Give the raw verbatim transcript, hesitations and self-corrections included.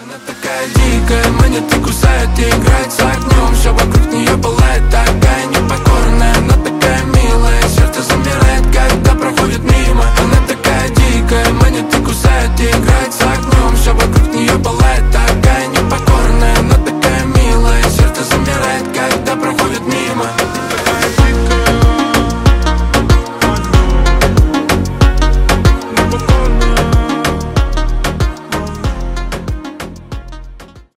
Она такая дикая, манит и кусает, и играет с огнем.